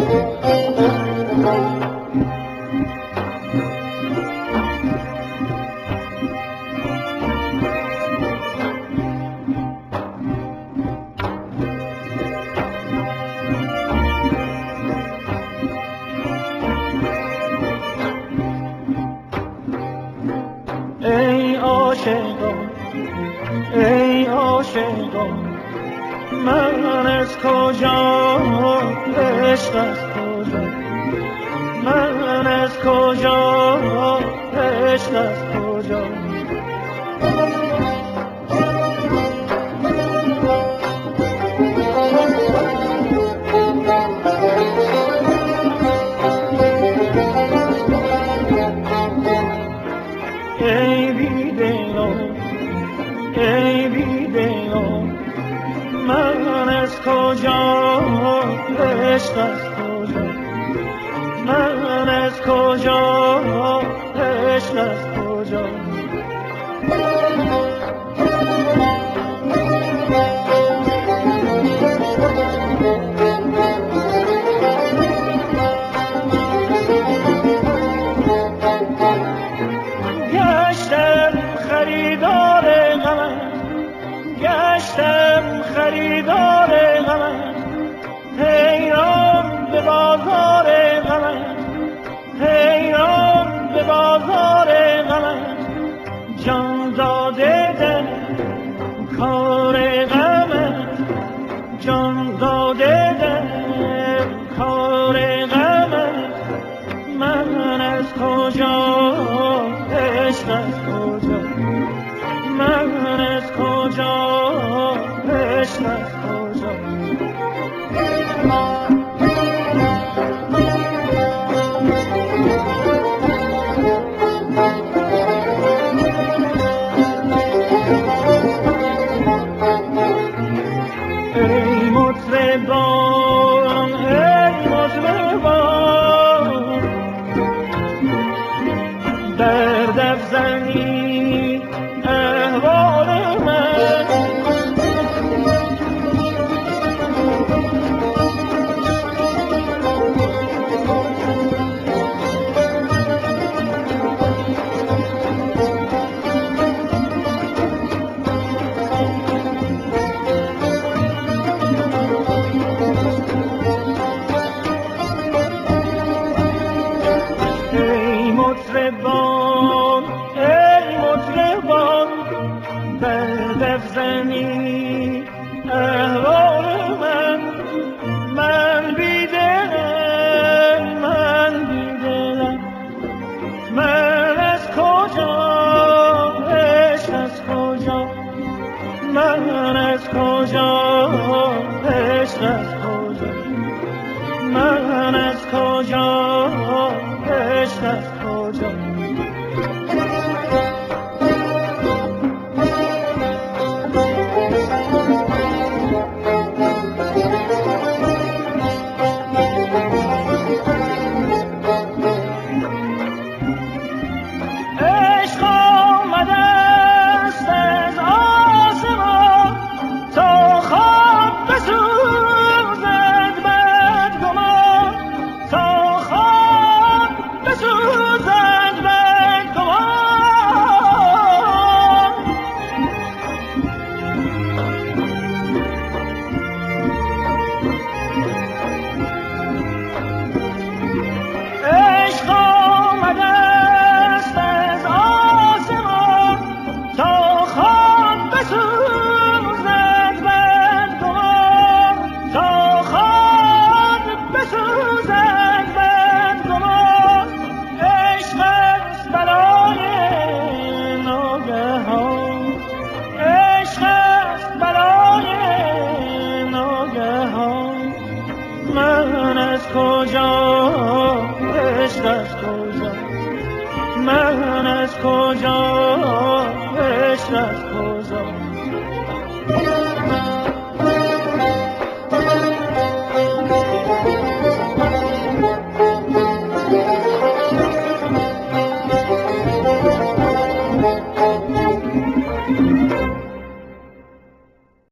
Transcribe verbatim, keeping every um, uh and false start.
ای عاشقان ای عاشقان من از کجا عشق از کجا من از کجا عشق از کجا ای بیدلان ای بیدلان من از کجا عشق از کجا من از کجا عشق از کجا خریدار غمم گشتم خریدار غمم حیران به بازار غمم حیران به بازار غمم جان داده دل کار غمم جان داده دل کار غمم من از کجا عشق از کجا من از کجا عشق از کجا ای مطربان ای مطربان درد افزنی احوال من ای مطربان ای مطربان درد افزنی احوال من من بیدلم من بیدلم من از کجا عشق از کجا من از کجا عشق از کجا من از کجا عشق از کجا عشق آمده است از آسمان تا خواب بسوزد بدگمان تا خواب بسوزد بدگمان عشق آمده است از آسمان تا خواب بسوزد بدگمان تا خواب بسوزد بدگمان عشق است بلای ناگهان عشق است بلای ناگهان من از کجا عشق از کجا من از کجا عشق از کجا